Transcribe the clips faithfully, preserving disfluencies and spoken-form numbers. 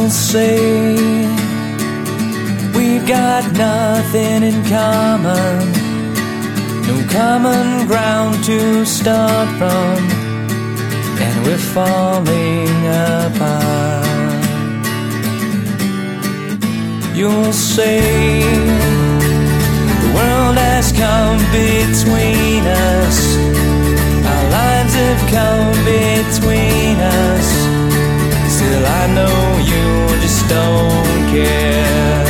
You'll say we've got nothing in common, no common ground to start from, and we're falling apart. You'll say the world has come between us, our lives have come between us. Still I know you just don't care.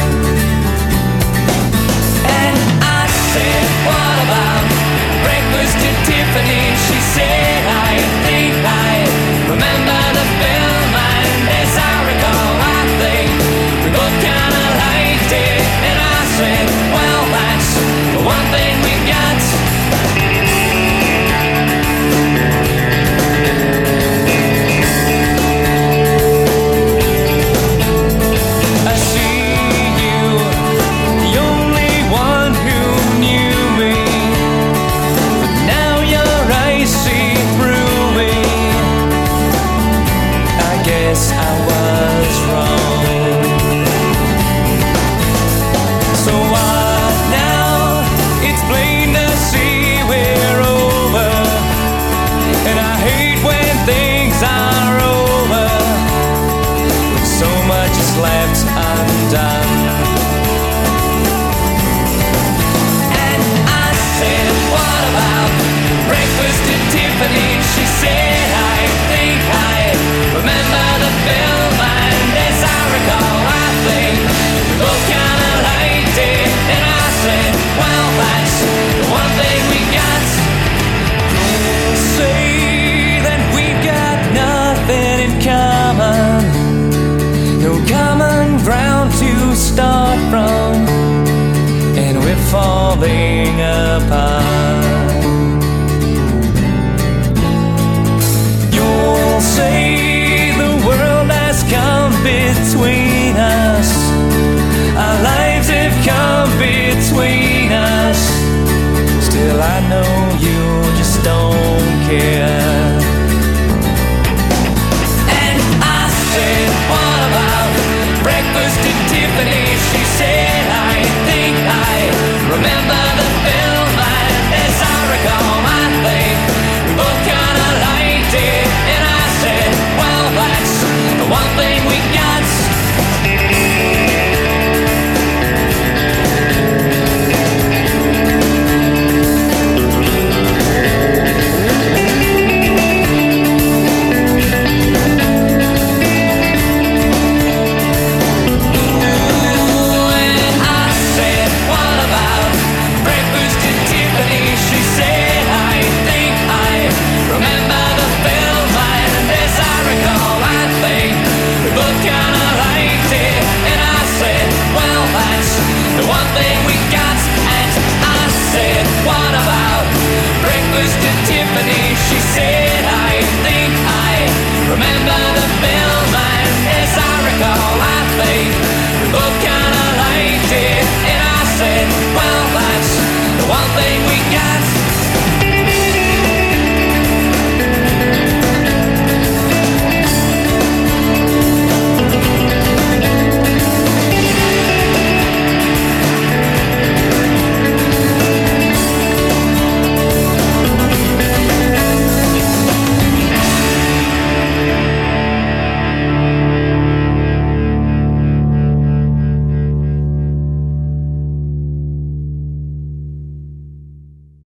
And I said, what about breakfast at Tiffany? She said, I think I remember the film, and as I recall, I think we both kinda liked it. And I said, well, that's the one thing we got. Left undone. And I said, what about breakfast at Tiffany? She said, I think I remember the film, and as I recall, I think we both kinda liked it. And I said, well, that's the one thing we got. You'll say that we've got nothing in common, no common ground to start from, and we're falling apart. You'll say the world has come between us, our lives have come between us. Still I know you just don't care.